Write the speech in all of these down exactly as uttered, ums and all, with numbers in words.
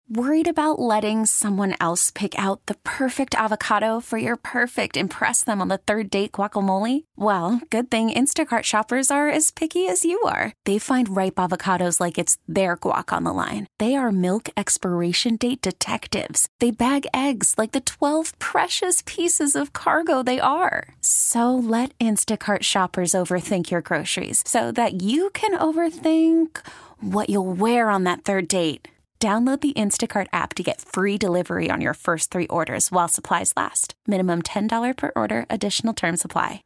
Worried about letting someone else pick out the perfect avocado for your perfect impress them on the third date guacamole? Well, good thing Instacart shoppers are as picky as you are. They find ripe avocados like it's their guac on the line. They are milk expiration date detectives. They bag eggs like the twelve precious pieces of cargo they are. So let Instacart shoppers overthink your groceries so that you can overthink what you'll wear on that third date. Download the Instacart app to get free delivery on your first three orders while supplies last. Minimum ten dollars per order. Additional terms apply.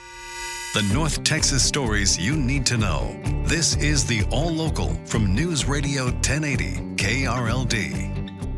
The North Texas stories you need to know. This is the All Local from News Radio ten eighty K R L D.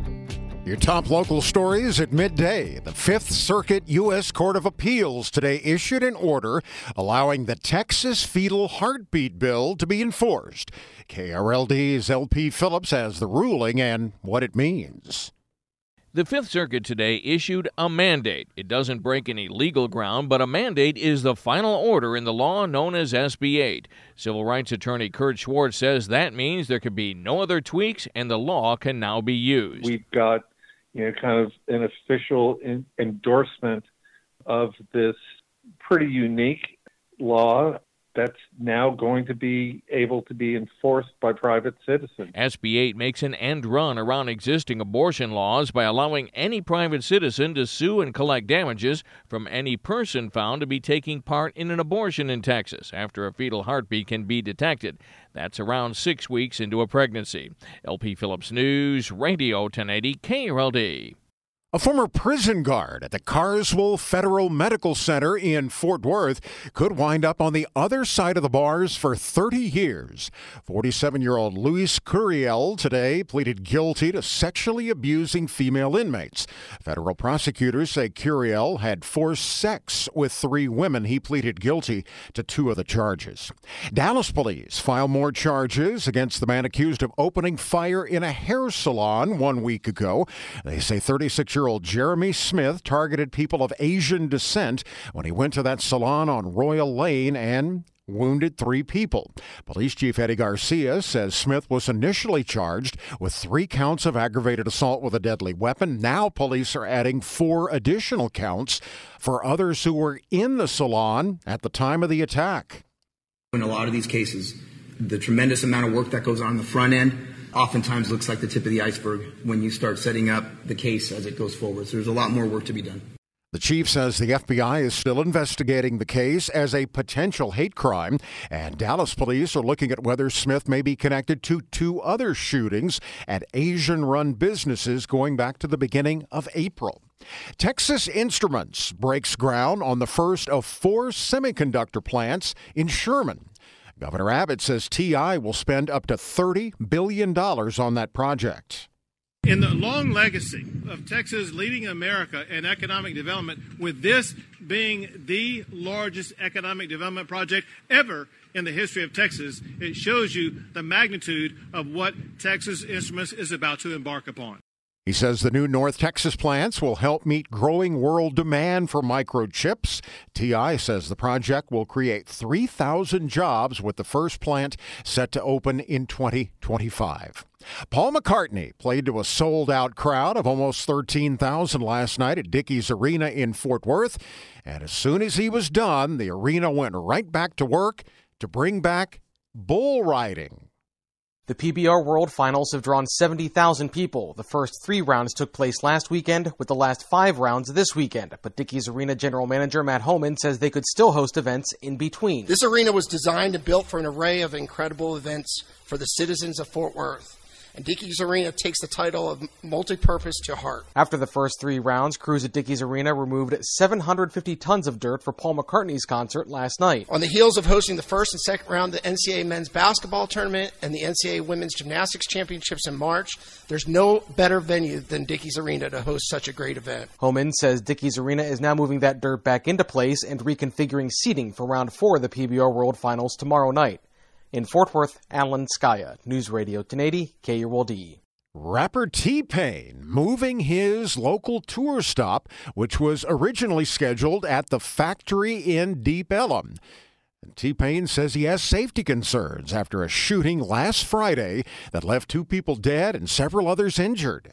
Your top local stories at midday. The Fifth Circuit U S Court of Appeals today issued an order allowing the Texas Fetal Heartbeat Bill to be enforced. K R L D's L P Phillips has the ruling and what it means. The Fifth Circuit today issued a mandate. It doesn't break any legal ground, but a mandate is the final order in the law known as S B eight. Civil rights attorney Kurt Schwartz says that means there could be no other tweaks and the law can now be used. We've got, you know, kind of an official in- endorsement of this pretty unique law that's now going to be able to be enforced by private citizens. S B eight makes an end run around existing abortion laws by allowing any private citizen to sue and collect damages from any person found to be taking part in an abortion in Texas after a fetal heartbeat can be detected. That's around six weeks into a pregnancy. L P Phillips News, Radio ten eighty K R L D. A former prison guard at the Carswell Federal Medical Center in Fort Worth could wind up on the other side of the bars for thirty years. forty-seven-year-old Luis Curiel today pleaded guilty to sexually abusing female inmates. Federal prosecutors say Curiel had forced sex with three women. He pleaded guilty to two of the charges. Dallas police filed more charges against the man accused of opening fire in a hair salon one week ago. They say thirty-six-year-old Jeremy Smith targeted people of Asian descent when he went to that salon on Royal Lane and wounded three people. Police Chief Eddie Garcia says Smith was initially charged with three counts of aggravated assault with a deadly weapon. Now police are adding four additional counts for others who were in the salon at the time of the attack. In a lot of these cases, the tremendous amount of work that goes on in the front end oftentimes looks like the tip of the iceberg when you start setting up the case as it goes forward. So there's a lot more work to be done. The chief says the F B I is still investigating the case as a potential hate crime, and Dallas police are looking at whether Smith may be connected to two other shootings at Asian-run businesses going back to the beginning of April. Texas Instruments breaks ground on the first of four semiconductor plants in Sherman. Governor Abbott says T I will spend up to thirty billion dollars on that project. In the long legacy of Texas leading America in economic development, with this being the largest economic development project ever in the history of Texas, it shows you the magnitude of what Texas Instruments is about to embark upon. He says the new North Texas plants will help meet growing world demand for microchips. T I says the project will create three thousand jobs, with the first plant set to open in twenty twenty-five. Paul McCartney played to a sold-out crowd of almost thirteen thousand last night at Dickies Arena in Fort Worth. And as soon as he was done, the arena went right back to work to bring back bull riding. The P B R World Finals have drawn seventy thousand people. The first three rounds took place last weekend, with the last five rounds this weekend. But Dickies Arena General Manager Matt Homan says they could still host events in between. This arena was designed and built for an array of incredible events for the citizens of Fort Worth. And Dickies Arena takes the title of multi-purpose to heart. After the first three rounds, crews at Dickies Arena removed seven hundred fifty tons of dirt for Paul McCartney's concert last night. On the heels of hosting the first and second round of the N C double A men's basketball tournament and the N C double A women's gymnastics championships in March, there's no better venue than Dickies Arena to host such a great event. Homan says Dickies Arena is now moving that dirt back into place and reconfiguring seating for round four of the P B R World Finals tomorrow night. In Fort Worth, Alan Skaya, News Radio ten eighty K R L D. Rapper T-Pain moving his local tour stop, which was originally scheduled at the Factory in Deep Ellum. And T-Pain says he has safety concerns after a shooting last Friday that left two people dead and several others injured.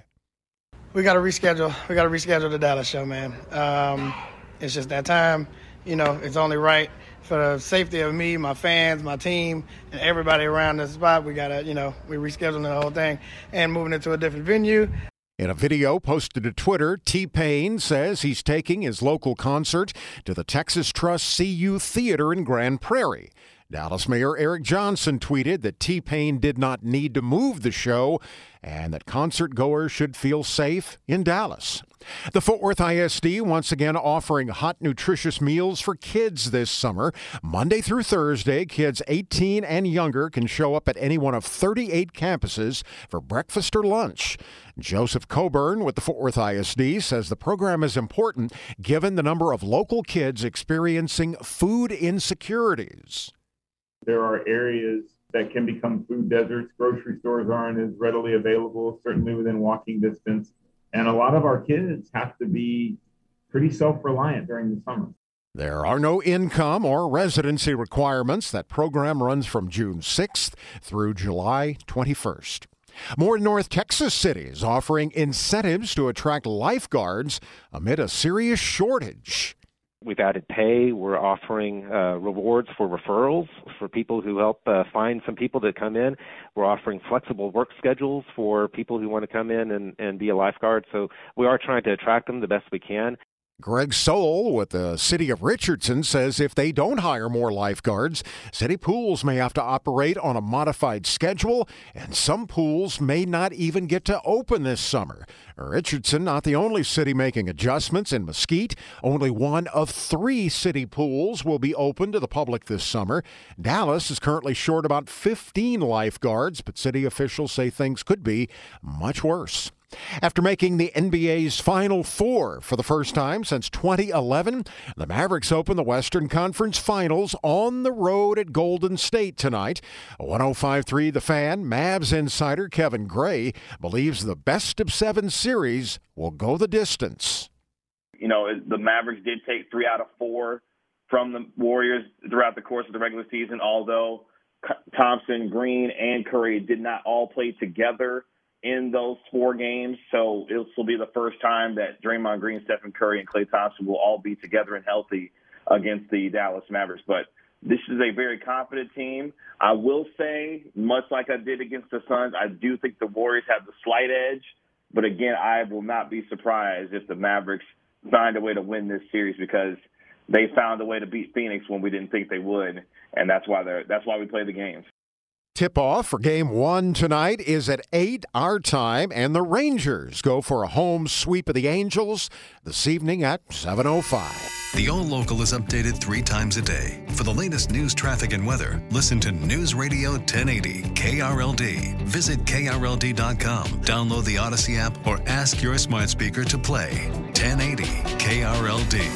We got to reschedule. We got to reschedule the Dallas show, man. Um, it's just that time. You know, it's only right for the safety of me, my fans, my team, and everybody around the spot. We got to, you know, we're rescheduling the whole thing and moving it to a different venue. In a video posted to Twitter, T-Pain says he's taking his local concert to the Texas Trust C U Theater in Grand Prairie. Dallas Mayor Eric Johnson tweeted that T-Pain did not need to move the show and that concert goers should feel safe in Dallas. The Fort Worth I S D once again offering hot, nutritious meals for kids this summer. Monday through Thursday, kids eighteen and younger can show up at any one of thirty-eight campuses for breakfast or lunch. Joseph Coburn with the Fort Worth I S D says the program is important given the number of local kids experiencing food insecurities. There are areas that can become food deserts. Grocery stores aren't as readily available, certainly within walking distance. And a lot of our kids have to be pretty self-reliant during the summer. There are no income or residency requirements. That program runs from June sixth through July twenty-first. More North Texas cities offering incentives to attract lifeguards amid a serious shortage. We've added pay. We're offering uh, rewards for referrals for people who help uh, find some people that come in. We're offering flexible work schedules for people who want to come in and, and be a lifeguard. So we are trying to attract them the best we can. Greg Soule with the city of Richardson says if they don't hire more lifeguards, city pools may have to operate on a modified schedule, and some pools may not even get to open this summer. Richardson, not the only city making adjustments. In Mesquite, only one of three city pools will be open to the public this summer. Dallas is currently short about fifteen lifeguards, but city officials say things could be much worse. After making the N B A's Final Four for the first time since twenty eleven, the Mavericks open the Western Conference Finals on the road at Golden State tonight. one oh five point three The Fan, Mavs insider Kevin Gray believes the best of seven series will go the distance. You know, the Mavericks did take three out of four from the Warriors throughout the course of the regular season, although Thompson, Green, and Curry did not all play together in those four games. So this will be the first time that Draymond Green, Stephen Curry, and Klay Thompson will all be together and healthy against the Dallas Mavericks. But this is a very confident team. I will say, much like I did against the Suns, I do think the Warriors have the slight edge. But again, I will not be surprised if the Mavericks find a way to win this series because they found a way to beat Phoenix when we didn't think they would. And that's why they're, that's why we play the games. Tip-off for Game one tonight is at eight our time, and the Rangers go for a home sweep of the Angels this evening at seven oh five. The All Local is updated three times a day. For the latest news, traffic, and weather, listen to News Radio ten eighty K R L D. Visit K R L D dot com, download the Odyssey app, or ask your smart speaker to play ten eighty K R L D.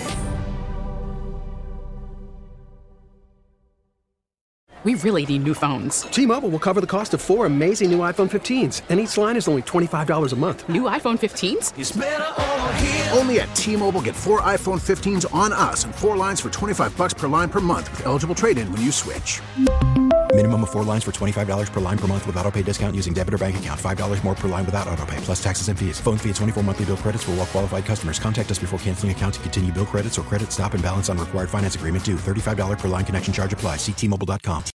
We really need new phones. T-Mobile will cover the cost of four amazing new iPhone fifteens, and each line is only twenty-five dollars a month. New iPhone fifteens? It's better over here. Only at T-Mobile, get four iPhone fifteens on us and four lines for twenty-five dollars per line per month with eligible trade-in when you switch. Minimum of four lines for twenty-five dollars per line per month with autopay discount using debit or bank account. five dollars more per line without autopay, plus taxes and fees. Phone fee at twenty-four monthly bill credits for well-qualified customers. Contact us before canceling account to continue bill credits or credit stop and balance on required finance agreement due. thirty-five dollars per line connection charge applies. See T Mobile dot com.